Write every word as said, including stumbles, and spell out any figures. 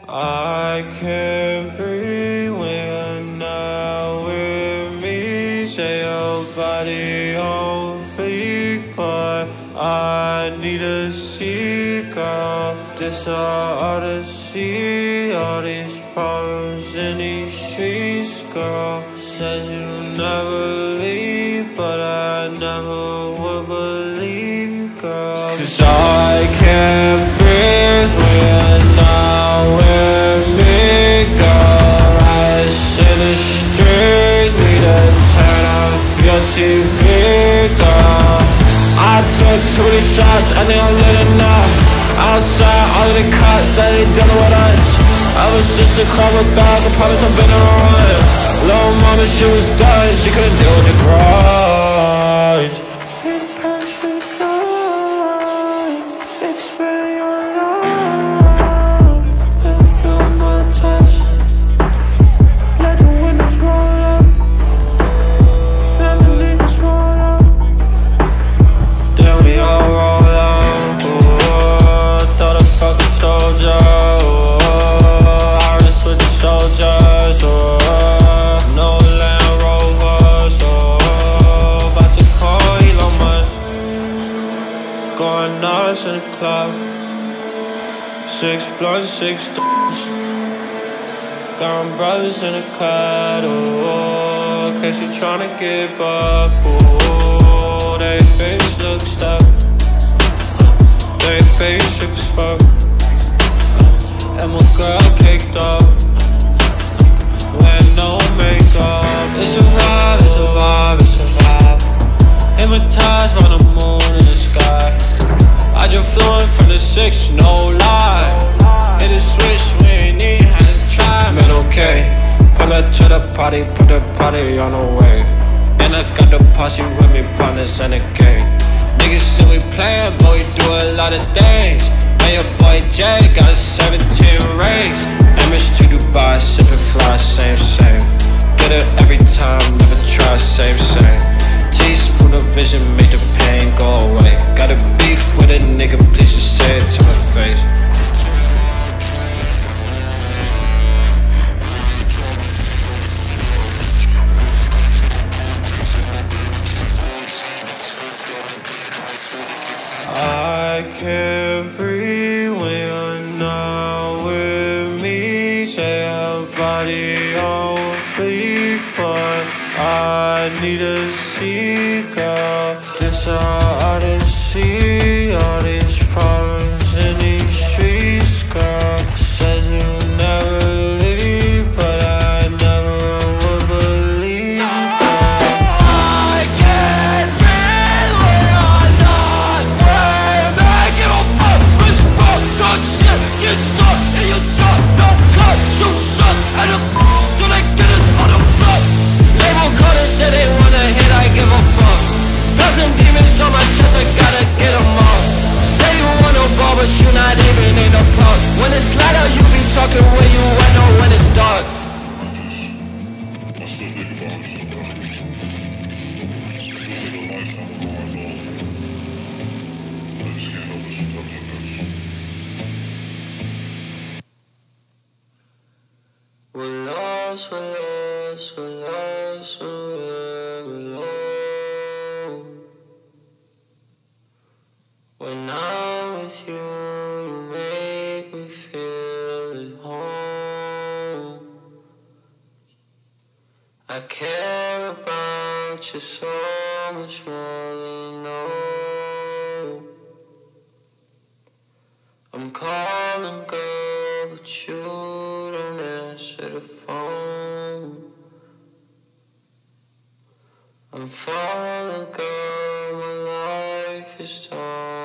I can't breathe when you're not with me. Say your body on fleek, but I need a seagull. This our odyssey, all these problems in these streets, girl. Says you never leave, but I never would believe you, girl. Cause I can't breathe when you're not with me, girl. Rise in the street, need to turn off your T V, girl. I took too many shots, I think I'm lit enough. Outside, all of the cops that ain't dealing with us. I was just a clever dog, I promise I've been around. Little mama, she was done, she couldn't deal with the grind. Big pants, big guns, expand your love, and feel my touch. Let the windows roll up, let the niggas roll up. Then we all roll up. Oh, thought I fucking told ya. Oh, I was with the soldiers. Oh, no Land Rovers. Oh, about to call Elon Musk. Going nuts in the club. Six blunts, six dollars. Got my brothers in the cut. Oh, in case you tryna give up. Oh, they face look stuck. They basic as fuck. And my girl caked up. Wear no makeup. It's a vibe, it's a vibe, it's a vibe. Hypnotized by the moon in the sky. I just flew in from the six, no lie. Hit a switch, we ain't need how to try. Man, okay. Pull up to the party, put the party on the way. And I got the posse with me, partners and a gang. Niggas say we playin', but we do a lot of things. Man, your boy Jay got seventeen rings. Amish to Dubai, sippin' fly, same, same. Get it every time, never try, same, same. Teaspoon of vision, make the pain go away. Got a beef with a nigga, please just say it to my face. I can't breathe when you're not with me. Say your body on fleek, but I need a seagull. This our odyssey, all these problems in these streets, girl. Says you never leave, but I never would believe, girl. I can't breathe when you're not with me. Give a fuck, bitch, fuck, talk shit, get sucked, and you drop, no cut, shoot shot, and the f***, do they get us on the block? Label cutters say they wanna hit, I give a fuck. Got some demons on my chest, I gotta get them off. Say you wanna ball, but you not even in the park. When it's light out, you be talking where you at, know when it's dark. We're lost, we're lost, we're lost, we're alone. When I'm with you, you make me feel at home. I care about you so much more than you know. I'm calling, girl, but you don't answer the phone. I'm falling, girl, my life is torn.